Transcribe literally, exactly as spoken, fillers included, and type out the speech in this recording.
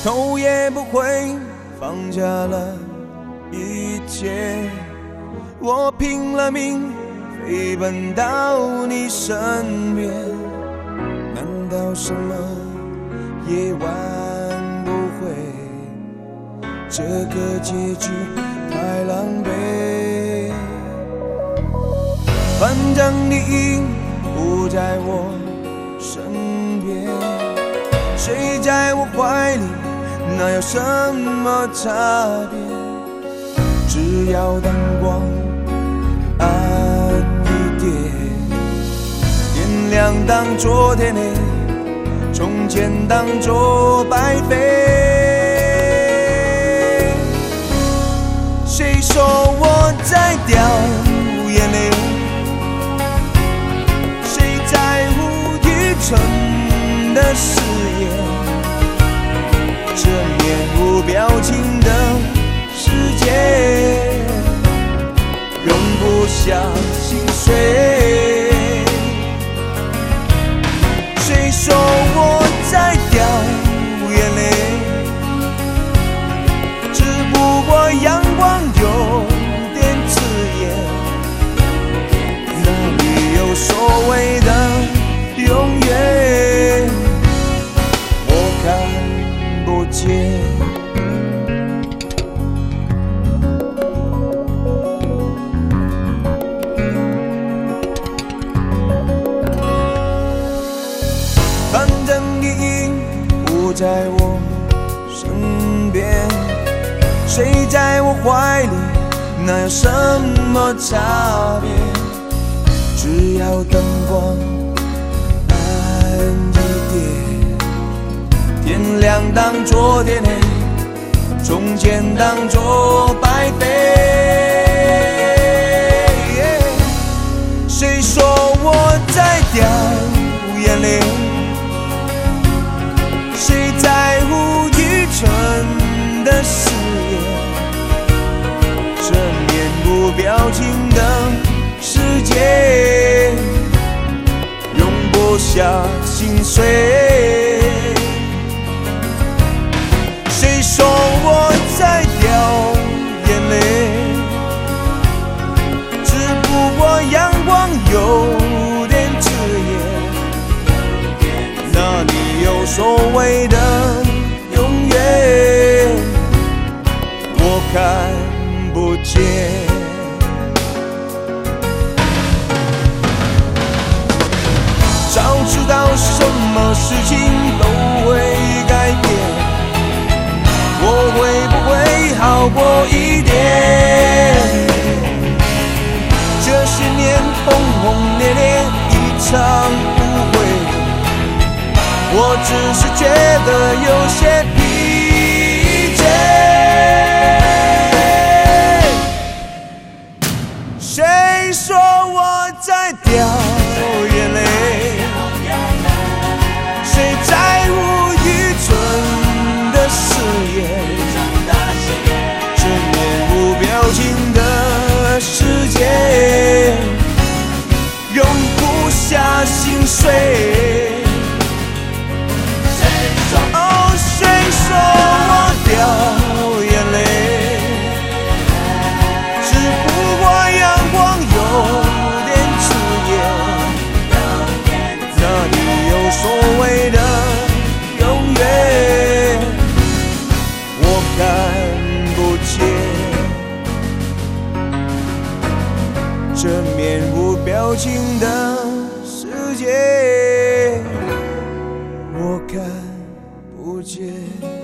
头也不回，放下了一切。我拼了命飞奔到你身边，难道什么夜晚不会？这个结局太狼狈。反正你已不在我身边，睡在我怀里，那有什么差别？只要灯光暗一点，天亮当作天黑，从前当作白费。谁说我在掉眼泪？谁在乎愚蠢的誓言？这面无表情的世界，容不下心碎。谁说我在掉眼泪？只不过阳光有点刺眼，哪里有所谓的永远？我看不见。反正你已不在我身边，睡在我怀里，那有什么差别？只要灯光暗一点，天亮当作天黑，从前当作白费。谁说我在掉眼泪？谁在乎愚蠢的誓言？这面无表情的世界，容不下心碎。谁说我在掉眼泪？只不过阳光有点刺眼，哪里有所谓的永远？我看不见。早知道什么事情都会改变，我会不会好过一点？这些年轰轰烈烈一场误会，我只是觉得有些疲倦。谁说我在掉眼泪？谁在乎愚蠢的誓言？这面无表情的世界，容不下心碎。哦，谁说我掉眼泪？只不过阳光有点刺眼，哪里有所谓的永远？我看不见。这面无表情的世界，我看不见。